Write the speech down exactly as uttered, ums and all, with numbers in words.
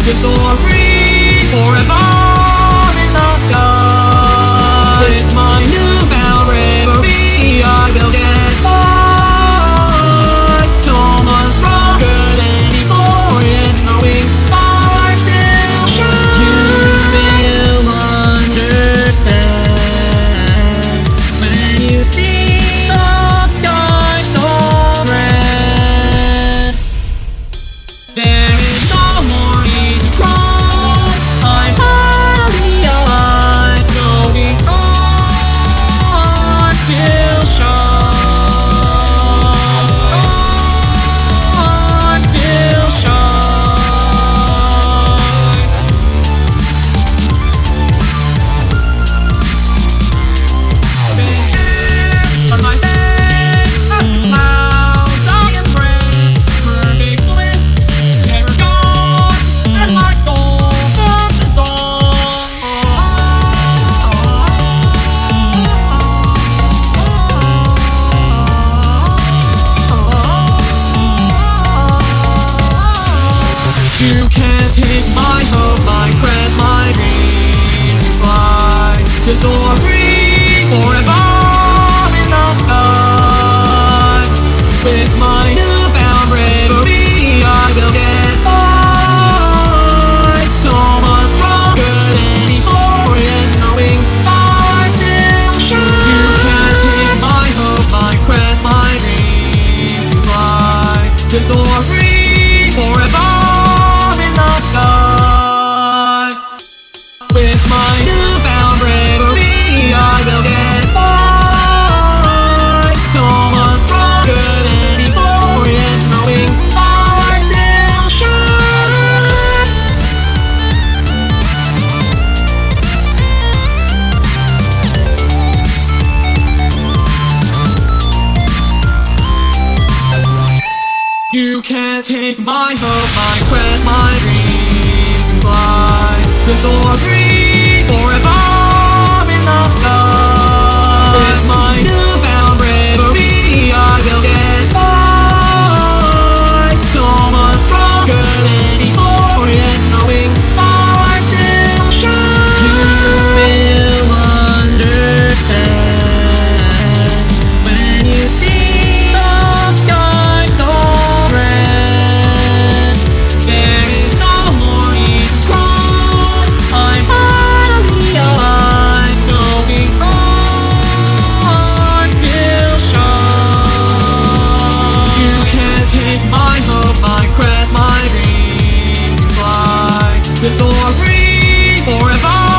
to soar free forever in the sky. With my newfound bravery, I will get far. So much stronger than before, yet knowing I still shine. You will understand when you see the sky so red. There is no more need to crawl. I'm finally alive, knowing I still shine. I still shine. On my face, clouds I embrace, perfect bliss, terror gone, and my soul passes on. You can't take my hope, my crest, my dream to fly, to soar free forever in the sky. With my newfound bravery, I will get by. So much stronger than before, yet knowing I still shine. You can't take my hope, my crest, my dream to fly, to soar free forever in the sky. With my newfound bravery, I will get by. So much stronger than before, yet knowing I still shine. You can't take my hope, my quest, my dream to fly, to soar free forever in the sky. With my newfound bravery, I will get by. So much stronger than before, yet knowing I still shine. You will understand when you see the sky so red. There is no more need to crawl. I'm finally alive, knowing I still shine. You can't take my hope, my crest, my dream to fly, to soar free forever